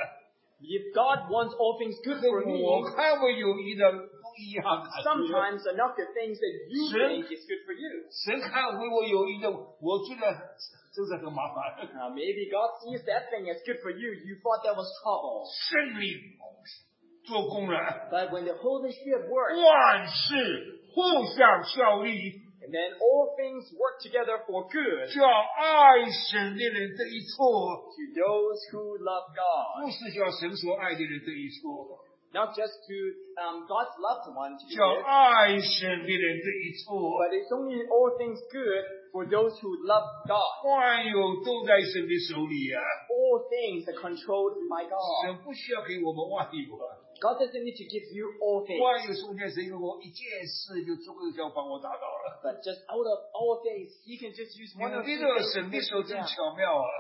If God wants all things good 跟 for 我 me, 看我有益的不一样。 sometimes are not the things that you Sure. think is good for you. 神看为我有益的，我觉得真是很麻烦。 Uh, maybe God sees that thing as good for you. You thought that was trouble. 圣灵做工了， But when the Holy Spirit works, 万事互相效力， and then all things work together for good 叫爱神的人得益处， to those who love God. 不是叫神所爱的人得益处， Not just to um, God's loved one to be 叫 good, 爱神的人得益处。 but it's only all things good for those who love God. 万有都在神的手里啊！ All things are controlled by God. 神不需要给我们万有啊， God doesn't need to give you all things. 万有中间神给我一件事就足够叫帮我达到了。 But just out of all things, He can just use 你 one 的 of 这 these 个 things 神的 to 手 put 真 down. 巧妙啊！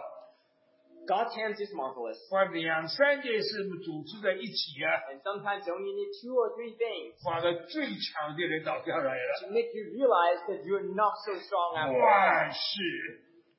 God's hands is marvelous. 把两三件事组织在一起啊， And sometimes you only need two or three things 把那最强的人倒下来了。 to make you realize that you're not so strong after all. 万事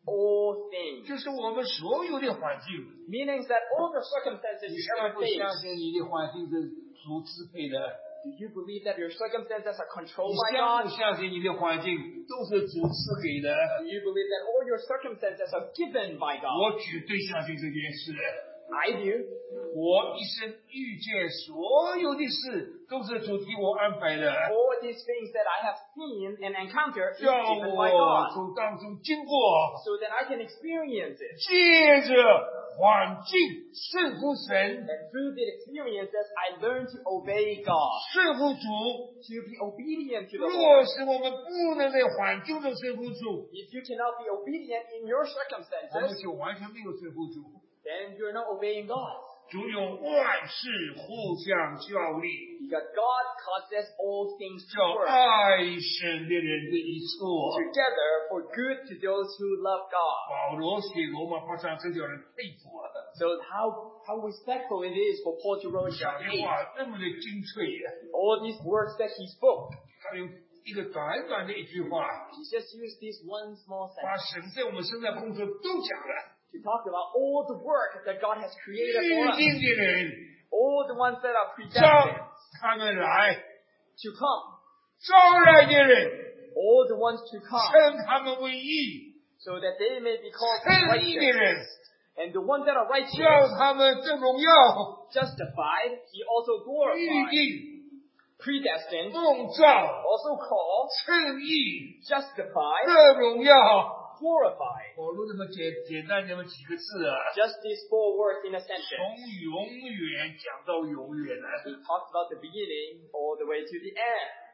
All things. 就是我们所有的环境， Meaning that all the circumstances 你 you 相 ever 不相 face, 信你的环境是主支配的？ do you believe that your circumstances are 你 controlled by 相 God? 不相信你的环境都是主赐给的？ Do you believe that all your circumstances are given by God? 我绝对相信这件事。 I do. 我一生遇见所有的事都是主替我安排的， All these things that I have seen and encountered is 叫 given by 我 God. 从当中经过， So that I can experience it. 借着环境顺服神， And through the experiences, I learn to obey God. 顺服主。 To be obedient to the 如 Lord. 果是我们不能在环境中顺服主， If you cannot be obedient in your 我们 circumstances, 就完全没有顺服主。 then you're not obeying God. 主用万事互相效力， Because God causes all things to 叫 work 爱神的人的一处。 together for good to those who love God. 保罗写罗马八章，真叫人佩服啊！ So how, how respectful it is for Paul to write 讲 chapter 的 eight. 话那么的精粹啊！ All these words that he spoke. 他用一个短短的一句话， He just used this one small 把 sentence 神在我们身上工作都讲了。 to talk about all the work that God has 预 created for us. 定的人， All the ones that are 召 predestined 他们来； to come. 招来的人， All the ones to come. 称他们为义； So that they may be called 称义的 righteous. 人， And the ones that are 叫 righteous, 他们得荣耀。 justified, he also 预 glorified. 定、 Predestined, 蒙召、 also called, 称义、 justified, 得荣耀。 glorified. 我录那么简简单那么几个字啊， Just these four words in a 从 sentence. 永远讲到永远啊。 He talks about the beginning all the way to the end.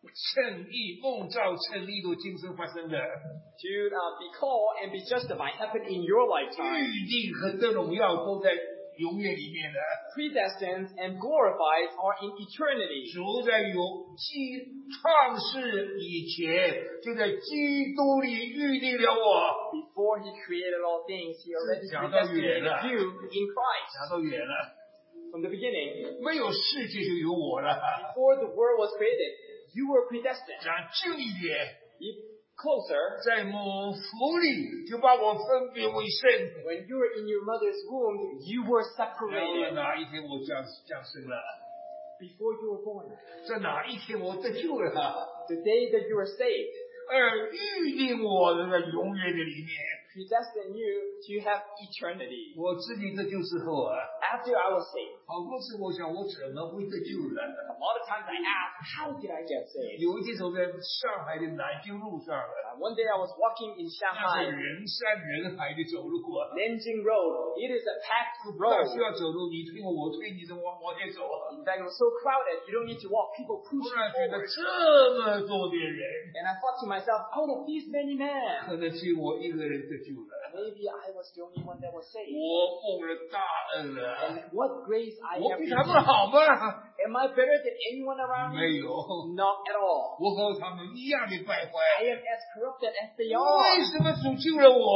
称义、梦造称义都今生发生的。 To uh, be called and be justified happen in your lifetime. 预定和这荣耀都在永远里面的。 Predestined and glorified are in eternity. 主在有基创世以前，就在基督里预定了我。 Before he created all things, he already 讲到远 predestinated 了， you in Christ. 讲到远了， From the beginning, 没有世界就有我了。 before the world was created, you were predestined. 讲近一点， Be closer. 在母腹里就把我分别为圣。 When you were in your mother's womb, you were 然后 separated. 哪一天我降降生了？ Before you were born. 在哪一天我得救了？ The day that you were saved, 而预定我的在永远的里面。 predestined you to have eternity. 我自己得救之后啊， After I was saved, 好多次我想我怎么会得救呢？ a lot of times I ask, how did I get saved? 有一天走在上海的南京路上了， Uh, one day I was walking in 那是 Shanghai, 人山人海的走路啊。 Nanjing Road. It is a packed 那 road. 需要走路，你推我，我推你，怎么往往前走啊？ In fact, it was so crowded, you don't need to walk. People 突 push 然 you 觉得 forward. 这么多的人， And I thought to myself, out of these many men, 可能只有我一个人得救了。 maybe I was the only one that was saved. 我蒙了大恩了， And what grace I 我 have 比 received. 他们好吗？ Am I better than anyone around me? 没有， Not at all. 我和他们一样的败坏。 I am as corrupted as they 为 are. 什么主救了我？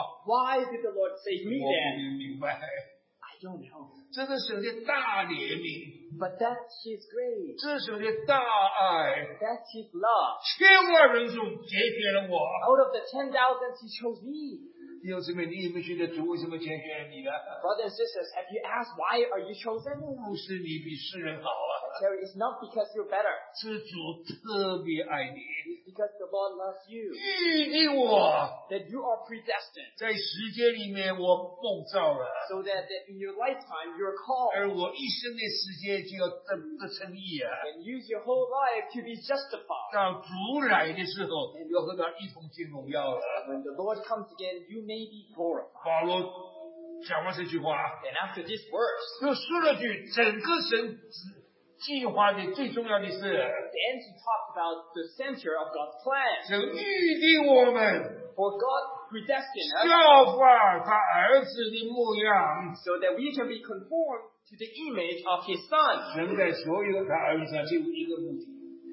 Why did the Lord save 我 me 不 then? 明白， I don't know. 这是神的大怜悯， But that's His grace. 这是神的大爱。 That's His love. 千万人中拣选了我。 Out of the ten thousands, He chose me. 弟兄姊妹，你有没有觉得主为什么拣选你呢？ Brothers and sisters, have you asked why are you chosen? 不是你比世人好啊， Terry, it's not because you're better. 是主特别爱你， It's because the Lord loves you. 预定我 That you are predestined. 在时间里面我梦造了， So that, that in your lifetime, you're called. 而我一生的时间就要得得称义啊。 And use your whole life to be justified. 当主来的时候，要和他一同进荣耀了。 When the Lord comes again, you may be glorified. 保罗讲完这句话， And after this verse, 就说了句整个神计划的最重要的是， then he talked about the center of God's plan. 神预定我们 For God predestined us 效法他儿子的模样。 so that we can be conformed to the image of His Son. 神在所有他儿女上就有一个目的，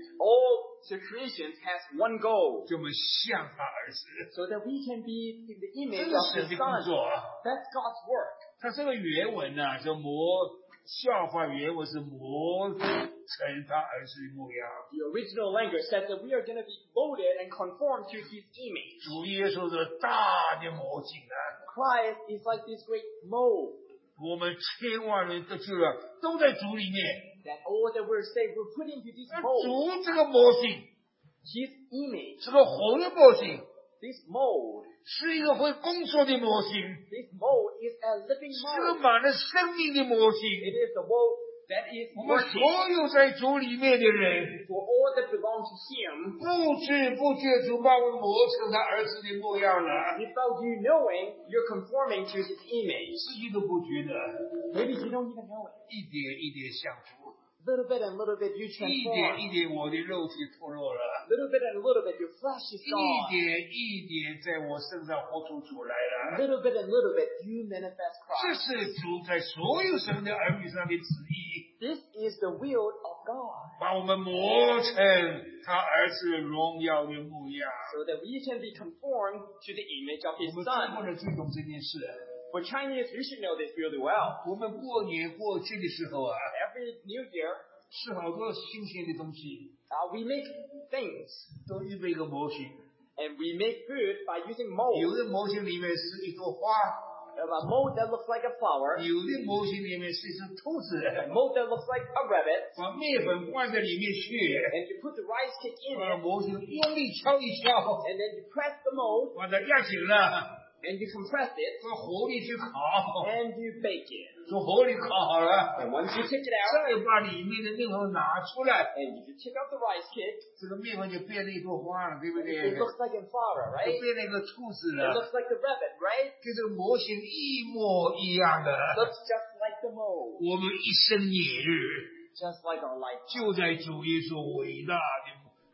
All the creation has one goal, 就我们像他儿子。 so that we can be in the 这 image 是 of 神 His 的工 Son. 作。 That's God's work. 他这个原文呢、叫模效法原文是模成他儿子的模样。 The original language says that we are going to be molded and conformed to His image. 主耶稣是大的模型啊， Christ is like this great mold 我们千万人得救了，都在主里面。 that all that we're saved, we're put into this 那 mold, 主这个模型， His image. 这个活的模型， This mold, 是一个会工作的模型， this mold is a living 是个 mold. 满了生命的模 It 型。 is the mold that is 我们 working 所有在主里面的人， for all that belong to Him 不知不觉主把我们磨成他儿子的模样了， without you knowing you're conforming to His image. 自己都不觉得， Maybe you don't even know it. 一点一点像主， Little bit and little bit you 一点 transform. 一点我的肉体脱落了， Little bit and little bit your flesh is 一 gone. 点一点在我身上活出出来了。 Little bit and little bit you manifest 这 Christ. 是主在所有神的儿女上的旨意， This is the will of God, 把我们磨成他儿子荣耀的模样。 so that we can be conformed to the image of 我 His 们中 Son. 国人最懂这件事。 For Chinese, we should know this really well. 我们过年过节的时候啊， Every New Year, 吃好多新鲜的东西， uh, we make things, 都预备一个模型。 and we make food by using 有 mold. 的模型里面是一朵花， A mold that looks like a flower, 有的模型里面是一只兔子， a mold that looks like a rabbit, 把面粉灌在里面去， and you put the rice cake in 把 it, 模型用力敲一敲， and then you press the mold, 把它压紧了， and you compress it, 从火里去烤， and you bake it. 从火里烤好了， And once you take it out, 再把里面的面粉拿出来， and if you take out the rice cake, 这个面粉就变了一朵花了，对不对？ it 就 looks like a flower, right? 变了一个兔子 It 了， looks like the rabbit, right? 跟这个模型一模一样的。 Looks just like the mold, 我们一生也日 just like our life. 就在主耶稣伟大的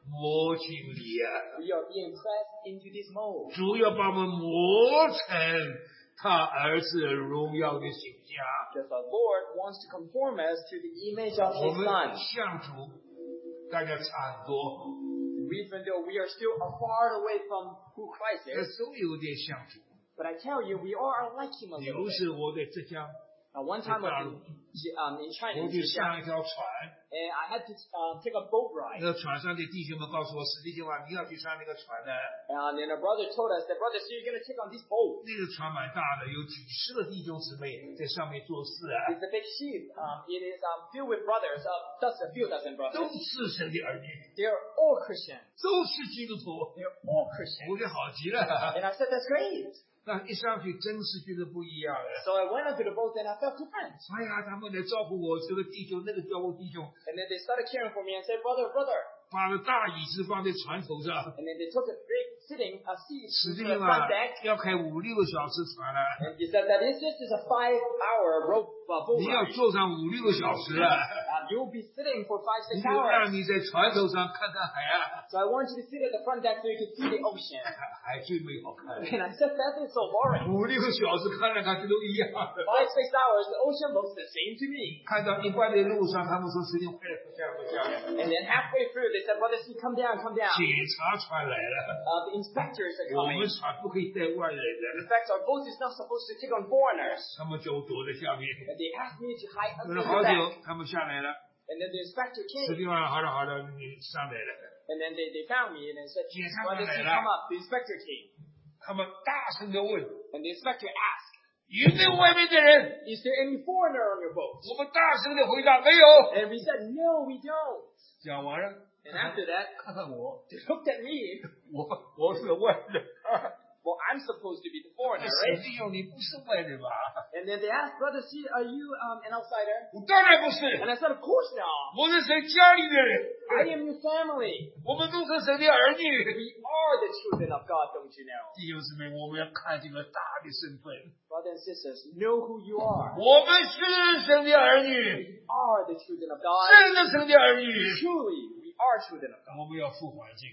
磨进里啊。 We are being pressed into this mold. 主要把我们磨成他儿子荣耀的形象。 Because the Lord wants to conform us to the image of 我 His 们 Son. 向主大家差很多， Even though we are still far away from who Christ 但 is, 都有点像主。 but I tell you, we are like Him a 比 little 如 bit. 是我在浙江， Uh, one time I was in, um, in China, 我 in 去 Zhejiang, 上一条船， and I had to uh, take a boat ride. 那个船上的弟兄们告诉我，史弟兄啊，你要去上那个船呢， And then a brother told us that, brother, so you're going to take on this boat. 那个船蛮大的，有几十个弟兄姊妹在上面做事啊， It's a big ship. Um, it is um, filled with brothers, uh, just a few dozen 都 brothers. 是神的儿女， They're all Christians. 都是基督徒， They're all Christians. 我觉得好极了。 And I said, that's great. 那一上去真是觉得不一样了。 So I went onto the boat and I felt different. 哎呀，他们来招呼我，这个弟兄那个招呼弟兄， And then they started caring for me and said, brother, brother. 把了大椅子放在船头上， And then they took a big sitting a seat 史 to 弟 the 兄 front 啊 deck. 要开五六个小时船了， And he said that this this is a five-hour rope uh, boat 你要 ride. 坐上五六个小时了， Uh, you'll be sitting for five, 你 six 就 hours. 让你在船头上看看海啊， So I want you to sit at the front deck so you can see the ocean. 海最美好看。 And I said, that is so boring. 五六个小时看来看去都一样的， Five, six hours, the ocean looks the same to me. 看到一半的路上，他们说时间快了，不下不下了， And then halfway through, they said, brother, see, come down, come down. 检查船来了， Uh, the inspectors are 我 coming. 们船不可以带外人的， In fact, our boat is not supposed to take on foreigners. 他们叫我躲在下面， And they asked me to hide 等 under 了 the 好 deck. 久，他们下来了， And then the inspector 实 came. 际上好了好了，你上来了， And then they, they found me and they said, Yes, brother, I'm see, right. come up. The inspector came. 他们大声的问， And the inspector asked, 有没有外面的人？ is there any foreigner on your boat? 我们大声的回答没有。 And we said, no, we don't. 讲完了， And after that, 看看我， they looked at me. 我我是外人， Well, I'm supposed to be the foreigner, 实 right? 际上你不是外人吧？ And then they asked, brother, see, are you um, an outsider? 我当然不是， And I said, of course not. 我是神家里的人， I am your family. 我们都是神的儿女。 We are the children of God, don't you know? 弟兄姊妹，我们要看这个大的身份， Brothers and sisters, know who you are. 我们是神的儿女， We are the children of God. 真的神的儿女。 Truly, we are children of God. 我们要服环境，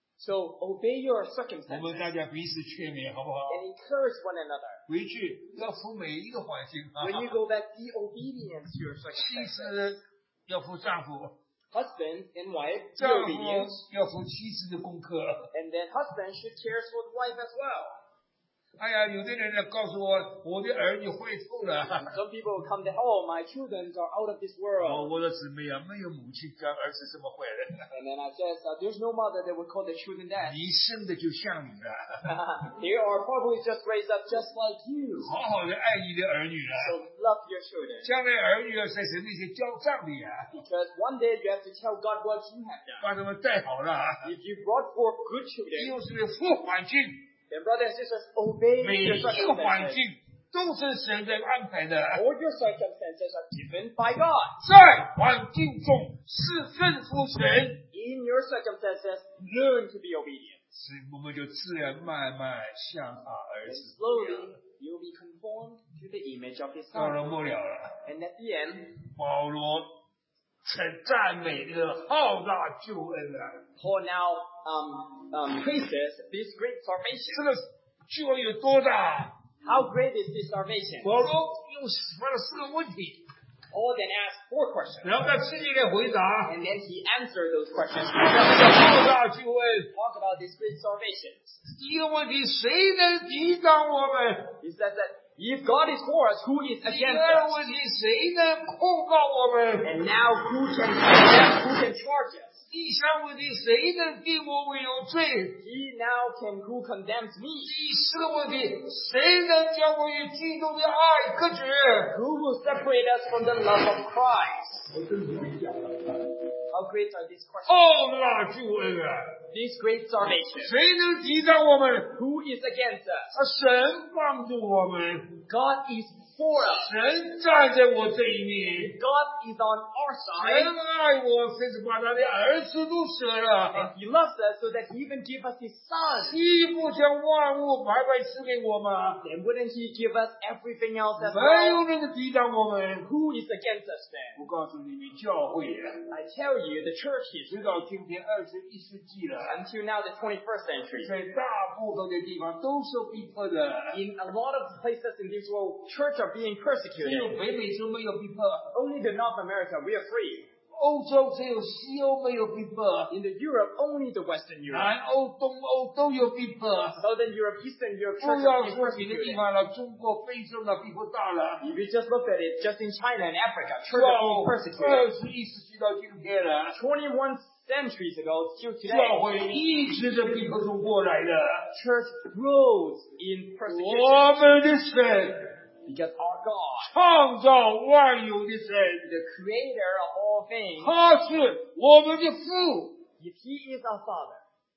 So obey your 我 circumstances 们大家彼此劝勉，好不好？ and encourage one another. 回去要服每一个环境啊。 When you go back, be obedient to your 妻 circumstances. 子要服丈夫， Husband and wife, be 丈夫 obedient. 要服妻子的功课。 And then husband should care for the wife as well. 哎呀，有的人呢告诉我，我的儿女坏透了。 Some people will come to, oh, my children are out of this 哦， world. 我的姊妹啊，没有母亲干儿子这么坏的， And then I said, uh, there's no mother that would call their children that. 你生的就像你了， They are probably just raised up just like you. 好好的爱你的儿女啊， So love your children. 将来儿女要在神面前交账的呀， Because one day you have to tell God what you have done. 把他们带好了啊， If you brought forth good children, 又是服环境， then brothers and sisters, obey 每 your 一个环 circumstances. 境都是神在安排的， All your circumstances are given by God. 在环境中是顺服神， In your circumstances, learn to be obedient. 所以我们就自然慢慢像他儿 And 子。 slowly, you'll be conformed to the image of His 到了 Son. 末了了， And at the end, 保罗称赞美这个浩大救恩啊！ Paul now um, um, praises this great 这 salvation. 个救恩有多大？ How great is this salvation? 保罗又发了四个问题， Paul then asked four questions. 然后他自己来回答。 And then he answered those questions. 这个浩大救恩， Talk about this great salvation. 第一个问题，谁能抵挡我们？ He says that if God is for us, who is 第 against 二 us? 个问题，谁能控告我们？ And now who can condemn, who can charge us? 第三个问题，谁能定我为有罪？ He now can who condemns me? 第四个问题，谁能将我与基督的爱隔绝？ Who will separate us from the love of Christ? 我真是没想到， How great are these questions? 浩大救恩啊！ This great salvation. 谁能抵挡我们？ Who is against us? 啊，神帮助我们。 God is for us. 神站在我这一面， God is on our 神 side, 爱我，甚至把他的儿子都舍 and 了， He loves us so that He even gave us His Son. 岂不将万物白白赐给我吗？ Then wouldn't He give us everything else as 没有 well? 人能抵挡我们。 Who is against us then? 我告诉你们，教会啊， I tell you, the church is, 直到今天二十一世纪了， until now the twenty-first century, 在大部分的地方都受逼迫的。 in a lot of places in this world, church are being 只有 persecuted. 北美洲没有逼迫， Only the North America, we are free. 欧洲只有西欧没有逼迫， In the Europe, only the Western Europe. 南欧、东欧都有逼迫。 Southern Europe, Eastern Europe, 不 church 要 are being 说别的地 persecuted. 方了，中国、非洲那逼迫大了。 If you just look at it, just in China and Africa, church are being 二 persecuted. 十一世纪到今天了， twenty-one centuries ago, till 教 today, 会一直在逼迫中过来的。 church grows in persecution 我们的神， because our God, 创造万有的神， the creator of all things, 他是我们的父， if He is our Father,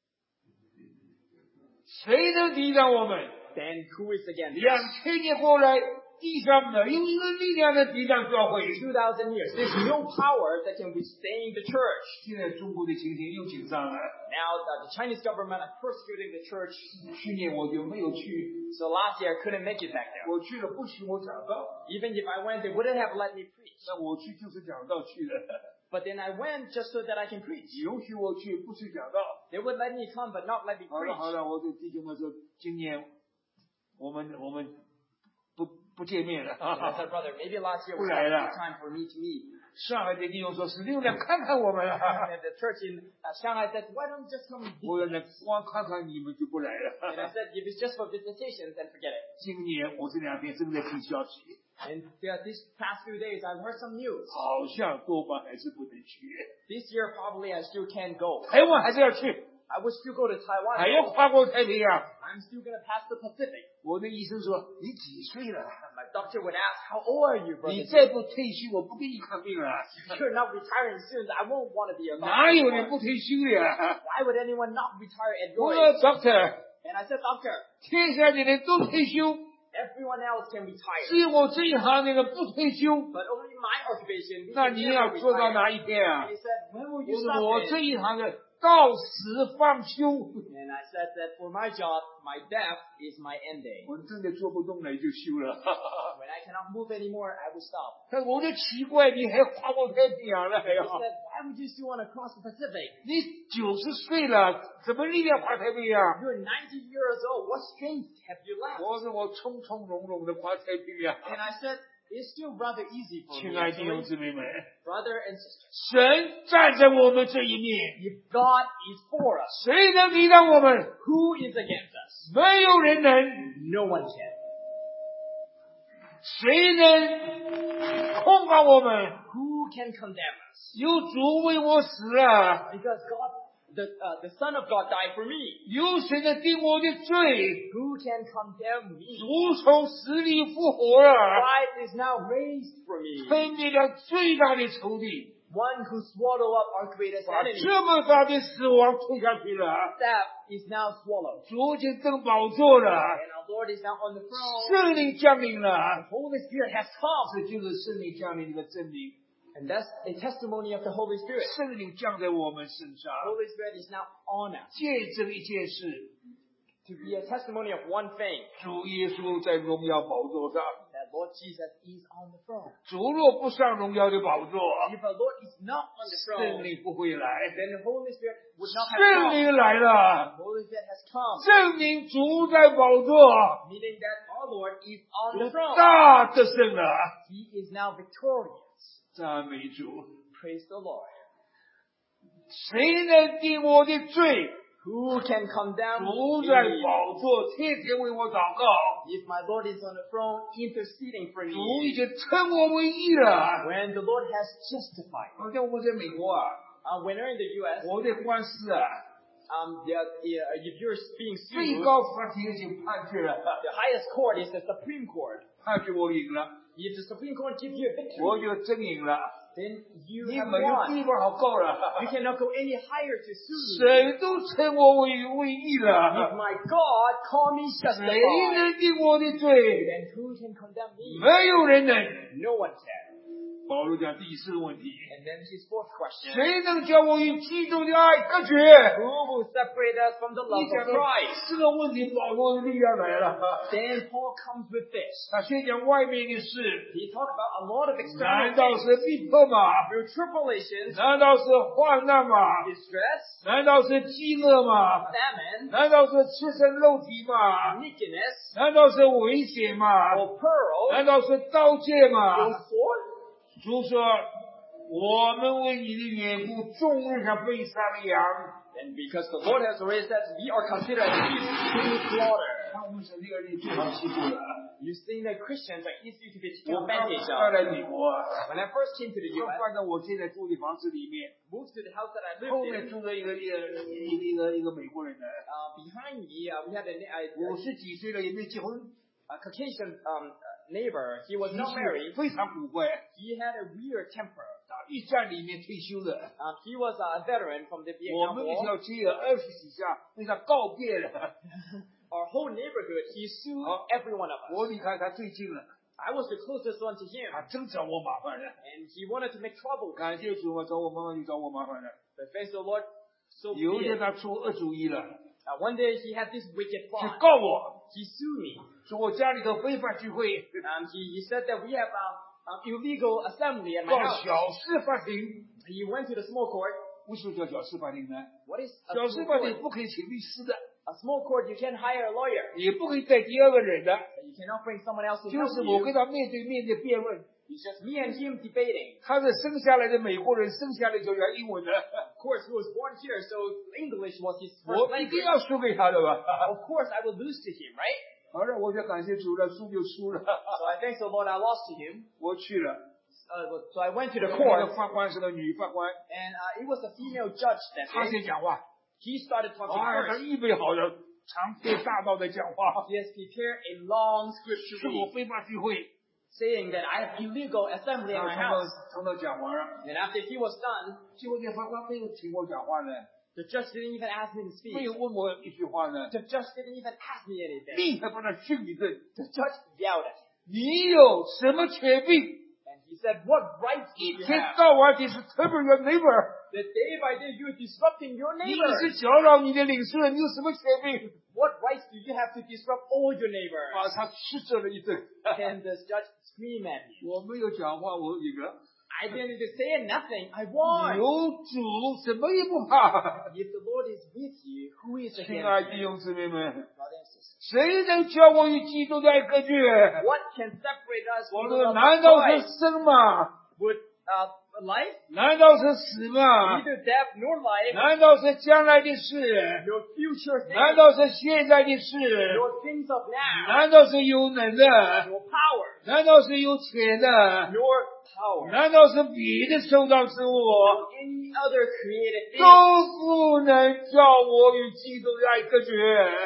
谁能抵挡我们？ then who is against 两 us? 千年过来，地上没有一个力量能抵挡教会。 two thousand years, there's no power that can withstand the church. 现在中国的情形又紧张了。 Now, the, the Chinese government are persecuting the church, 去年我就没有去， so last year I couldn't make it back there. 我去了不许我讲道， Even if I went, they wouldn't have let me preach. 那我去就是讲道去的。 But then I went just so that I can preach. 允许我去，不是讲道。 They would let me come, but not let me 好了 preach. 好了，我对弟兄们说，今年我们我们不不见面了。 And I said, brother, maybe last year was 不 not 来 a 了。 good time for me to meet. 上海的弟兄说十六来看看我们了。 And the church in uh, Shanghai said, why don't you just come and 我 visit? 说那光看看你们就不来 And I 了。 said, if it's just for visitation, then forget it. 今年我这两天正在听消息， And uh, these past few days, I've heard some news. 好像多半还是不能去， This year, probably I still can't go. 台湾还是要去， I would still go to 还 Taiwan. 要跨过太平洋。 I'm still going to pass the Pacific. 我的医生说你几岁了？ And my doctor would ask, how old are you, 你 brother? 再不退休，我不给你看病了。 If you're not retiring soon, I won't want to be a 哪 doctor 有人 anymore. 不退休的呀？ Why would anyone not retire at 我 your 说 age? doctor， And I said, doctor, 天下的人都退休， everyone else can retire. 只有我这一行的人不退休。 But only my occupation, we 那 can 你 never 要做到 retire. 哪一天啊 And？he said, when will you 我 stop 说我 then? 这一行的到死方休。 And I said that for my job, my death is my ending. 我真的做不动了就休了。 When I cannot move anymore, I will stop. 但我就奇怪，你还跨过太平洋了还 He 要？ said, why would you still want to cross the Pacific? 你九十岁了，怎么力量跨太平洋？ You're ninety years old. What strength have you left? 我说我从从容容的跨太平洋。 And I said, it's still rather easy for 亲 me. 爱的弟兄 actually. 姊妹们， Brother and sister, 神站在我们这一面， if God is for us, 谁能抵挡我们？ who is against us? 没有人能。 No one can. 谁能控告我们？ Who can condemn us? 有主为我死了， Because God, the, uh, the Son of God died for me. 有谁能定我的罪？ Who can condemn me? 主从死里复活了， Christ is now raised for me. 分别了最大的仇敌， One who swallowed up our greatest 把 enemy. 这么大的死亡推下去了。 Death is now swallowed. 主已经登宝座了， And our Lord is now on the throne. 圣灵降临了， The Holy Spirit has come. 这就是圣灵降临的证明。 And that's a testimony of the Holy Spirit. 圣灵降在我们身上， The Holy Spirit is now on us. 见证一件事， To be a testimony of one thing. 主耶稣在荣耀宝座上。 That Lord Jesus is on the throne. 主若不上荣耀的宝座， If our Lord is not on the 圣 throne, 灵不会来。 then the Holy Spirit would not have 圣 come. 灵来了， The Holy Spirit has come. 证明主在宝座， Meaning that our Lord is on the 主 throne. 大得胜了。 He is now victorious. 赞美主！ Praise the Lord. 谁能定我的罪？ Who can condemn 主在 me? 宝座，天天为我祷告。 If my Lord is on the throne interceding for 主 me. 已经称我为义了。 When the Lord has justified me. 好像我在美国啊， Uh, when you're in the U S, 我的官司啊， um, the, uh, if you're being 最 sued, 高法庭已经判决了， the highest court is the Supreme Court. 判决我赢了， If the Supreme Court gives you a victory, 我就真赢了。 then you 你 have 没有 won. 地方好够了。 You cannot go any higher to sue me. 谁都称我为为义 If 了， my God call me 谁 justified, 能定我的罪？ then who can condemn me? 没有人能。 No one can. 保罗讲第四个问题， And then his fourth question. 谁能将我与基督的爱隔绝？ Who will separate us from the 一 love 讲 of 到 Christ? 这个问题，保罗的力量来了。 Then Paul comes with this. 他先讲外面的事， He talked about a lot of 难 external 道 things. 是逼迫吗？ Through tribulations, 难道是患难吗？ distress, 难道是饥饿吗？ famine, 难道是赤身肉体吗？ nakedness, 难道是危险吗？ or peril, 难道是刀剑 or 吗？ sword? 主说：“我们为你的缘故，终日像被杀的羊。 And because the Lord has raised us, we are considered as sheep to slaughter. ” 看我们神这个人最好欺负了。 You think that Christians are easy to be taken 我刚 advantage 刚 of. 来美国， When I first came to the 就 U S, 搬到我现在住的房子里面， moved to the house that I 后 lived 面 in, 住着一个一个一个一个一个美国人呢， uh, behind me, uh, we had a, a, 五十几岁了也没结婚， a Caucasian um, neighbor. He was 脾 not 气 married. 非常古怪， He had a weird temper. 打一战里面退休的。 Um, he was a veteran from the 我 Vietnam 们一 War. 条街有二十几家为他告别了。 Our whole neighborhood, he sued Oh. every one of us. 我离开他最近了， I was the closest one to him, 他真找我麻烦了。 and he wanted to make trouble. 感谢主啊，找我妈妈就找我麻烦了。 But thanks to the Lord, so 有一 be 天 it. 他出恶主意了， Uh, one day he had this wicked 去 plot. 告我， He sued me. 说我家里头非法聚会， Um, he, he said that we have um, um, illegal assembly at my 告 house. 小事法庭。 He went to the small court. 为什么叫小事法庭呢？ What is a 小事 small 法庭 court? 不可以请律师的， A small court, you can't hire a lawyer. 也不可以带第二个人的， You cannot bring someone else to 就 help 是我 you. 跟他面对面的辩论。 It's just me and him debating. 他是生下来的美国人，生下来就讲英文的， Of course, he was born here, so English was his 我 first 一定 language. 要输给他的吧。 Of course, I will lose to him, right? 好了，我就感谢主了，输就输了。 So I thank the Lord I lost to him. 我去了， Uh, so I went to the 那 court, 个法官是个女法官， and uh, it was a female judge that 她 day. 先讲话， He started talking 哎，她 first. 预备好了，长篇大道的讲话， He has prepared a long scripture 是我 read, 非法聚会， saying that I have illegal assembly in 然后 my 从头 house. 从头讲完了， And after he was done, 结果那法官没有请我讲话呢， the judge didn't even ask me to 没 speak. 有问我一句话呢， The judge didn't even ask me anything. 立刻把他训一顿。 The judge yelled at me. 你有什么权柄？ And he said, what rights do 一 you 天 have? 到晚你是 trouble your neighbor， That day by day you're disrupting your 你 neighbor. 是搅扰你的领袖，你有什么权柄？ What rights do you have to disrupt all your 把 neighbors? 他斥责了一顿。 And the judge screamed at me. 我没有讲话，我一个 I didn't just say nothing. I won. 有主，什么也不怕。 If the Lord is with you, who is 亲 against 爱 you? 的弟兄姊妹们， Brothers and sisters, 谁能叫我与基督的爱隔绝？ what can separate us 我 from the 说 love 难 of 道是 Christ? 生吗？ Would uh, life, 难道是死吗？ neither death nor life, 难道是将来的事？ nor future 难 things, 道是现在的事？ nor things of now, 难道是有能的？ nor power, 难道是有钱的？ nor power, 难道是别的受造之物？ nor any other created 都 thing 不能叫我与基督的爱隔绝，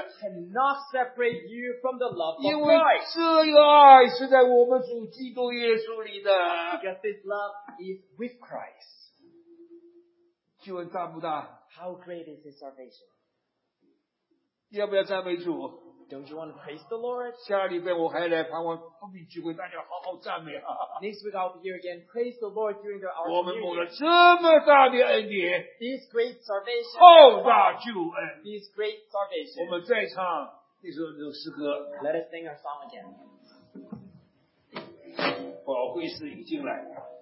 cannot separate you from the love 因 of 为 Christ. 这个爱是在我们主基督耶稣里的。 Because this love is with Christ. 救恩大不大？ How great is his salvation? 要不要赞美主？ Don't you want to praise the Lord? 下礼拜我还来盼望福音聚会，大家好好赞美啊！ Next week I'll be here again. Praise the Lord during the our 我们蒙了 communion. 这么大的恩典， This great salvation. 浩大救恩。 This great 我 salvation. 们再唱这首这首诗歌， Let us sing our song again. 宝贵是已经来了。